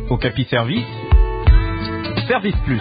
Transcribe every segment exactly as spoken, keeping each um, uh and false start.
Okapi Service, Service Plus.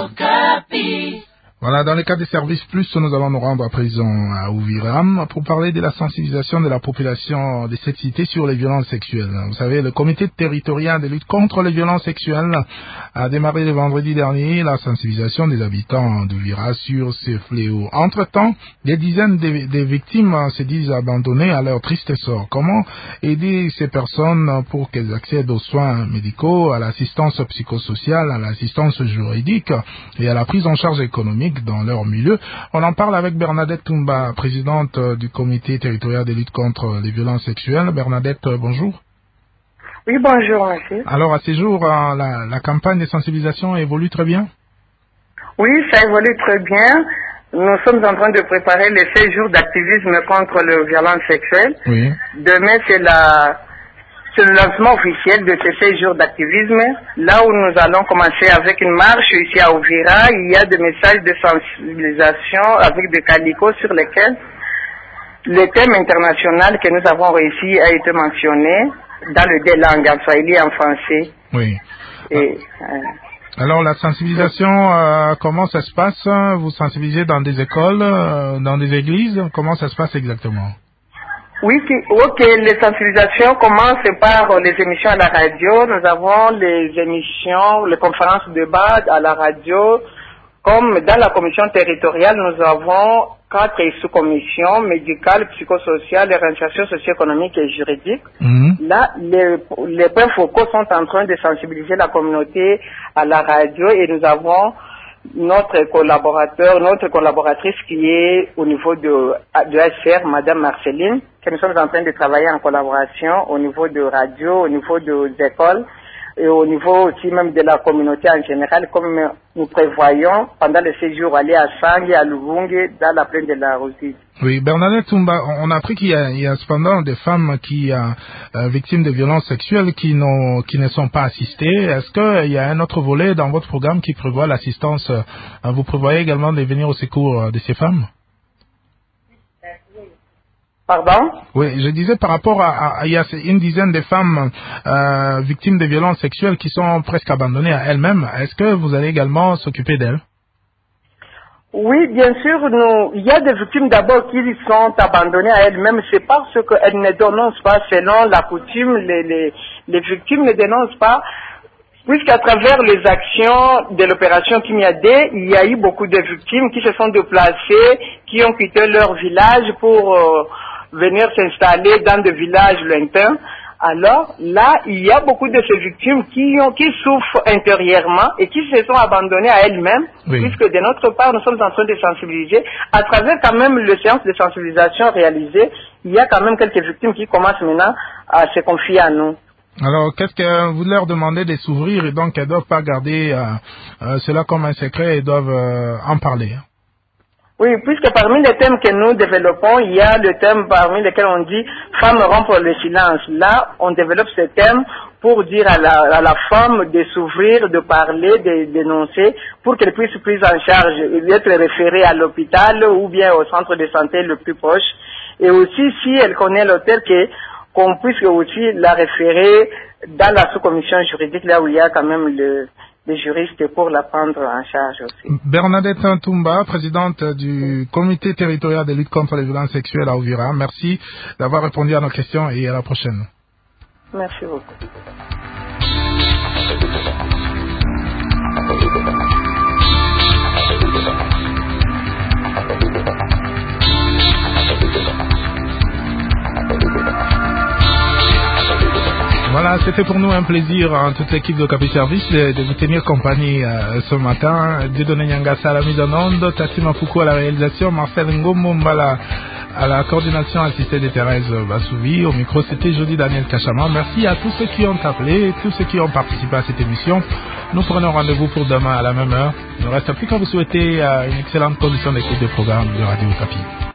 Okapi. Voilà, dans le cadre des Services Plus, nous allons nous rendre à présent à Ouviram pour parler de la sensibilisation de la population de cette cité sur les violences sexuelles. Vous savez, le comité territorial de lutte contre les violences sexuelles a démarré le vendredi dernier la sensibilisation des habitants d'Ouvira sur ces fléaux. Entre-temps, des dizaines de, de victimes se disent abandonnées à leur triste sort. Comment aider ces personnes pour qu'elles accèdent aux soins médicaux, à l'assistance psychosociale, à l'assistance juridique et à la prise en charge économique dans leur milieu? On en parle avec Bernadette Toumba, présidente du comité territorial de lutte contre les violences sexuelles. Bernadette, bonjour. Oui, bonjour, monsieur. Alors, à ces jours, la, la campagne de sensibilisation évolue très bien? Oui, ça évolue très bien. Nous sommes en train de préparer les seize jours d'activisme contre les violences sexuelles. Oui. Demain, c'est la... C'est le lancement officiel de ces seize jours d'activisme, là où nous allons commencer avec une marche ici à Ouvira. Il y a des messages de sensibilisation avec des calicots sur lesquels le thème international que nous avons réussi a été mentionné dans les deux langues, en swahili et en français. Oui. Et, euh, Alors, la sensibilisation, euh, comment ça se passe? Vous sensibilisez dans des écoles, euh, dans des églises? Comment ça se passe exactement? Oui, ok, les sensibilisations commencent par les émissions à la radio. Nous avons les émissions, les conférences de débat à la radio. Comme dans la commission territoriale, nous avons quatre sous-commissions médicales, psychosociales, réinsertion socio-économique et juridique. Mmh. Là, les, les points focaux sont en train de sensibiliser la communauté à la radio et nous avons notre collaborateur, notre collaboratrice qui est au niveau de, de H C R, Madame Marceline, que nous sommes en train de travailler en collaboration au niveau de radio, au niveau des écoles et au niveau aussi même de la communauté en général, comme nous prévoyons pendant les séjours aller à Sangue et à Lubunge dans la plaine de la Rosée. Oui, Bernadette Toumba, on a appris qu'il y a, il y a cependant des femmes qui sont euh, victimes de violences sexuelles qui, n'ont, qui ne sont pas assistées. Est-ce qu'il y a un autre volet dans votre programme qui prévoit l'assistance? euh, Vous prévoyez également de venir au secours de ces femmes? Pardon? Oui, je disais par rapport à, à, à il y a une dizaine de femmes euh, victimes de violences sexuelles qui sont presque abandonnées à elles-mêmes. Est-ce que vous allez également s'occuper d'elles? Oui, bien sûr, nous, il y a des victimes d'abord qui sont abandonnées à elles-mêmes. C'est parce qu'elles ne dénoncent pas selon la coutume. Les, les, les victimes ne dénoncent pas. Puisqu'à travers les actions de l'opération Kimiadé, il y a eu beaucoup de victimes qui se sont déplacées, qui ont quitté leur village pour euh, venir s'installer dans des villages lointains. Alors là, il y a beaucoup de ces victimes qui, ont, qui souffrent intérieurement et qui se sont abandonnées à elles-mêmes, oui. Puisque de notre part, nous sommes en train de sensibiliser. À travers quand même les séances de sensibilisation réalisées, il y a quand même quelques victimes qui commencent maintenant à se confier à nous. Alors, qu'est-ce que vous leur demandez de s'ouvrir et donc elles ne doivent pas garder euh, euh, cela comme un secret, elles doivent euh, en parler? Oui, puisque parmi les thèmes que nous développons, il y a le thème parmi lesquels on dit « Femme rompre le silence ». Là, on développe ce thème pour dire à la, à la femme de s'ouvrir, de parler, de dénoncer, pour qu'elle puisse être prise en charge, être référée à l'hôpital ou bien au centre de santé le plus proche. Et aussi, si elle connaît l'hôtel, que qu'on puisse aussi la référer dans la sous-commission juridique, là où il y a quand même le... des juristes pour la prendre en charge aussi. Bernadette Toumba, présidente du comité territorial de lutte contre les violences sexuelles à Ouvira, merci d'avoir répondu à nos questions et à la prochaine. Merci beaucoup. Voilà, c'était pour nous un plaisir, hein, toute l'équipe de Okapi Service, de, de vous tenir compagnie euh, ce matin. Dieudonné Nyangasa à la mise en onde, Tatima Foucault à la réalisation, Marcel Ngombo Mbala à la coordination assistée de Thérèse Bassouvi. Au micro, c'était Jody Daniel Kachama. Merci à tous ceux qui ont appelé, tous ceux qui ont participé à cette émission. Nous prenons rendez-vous pour demain à la même heure. Il ne reste plus qu'à vous souhaiter euh, une excellente condition d'écoute des programmes de Radio Okapi.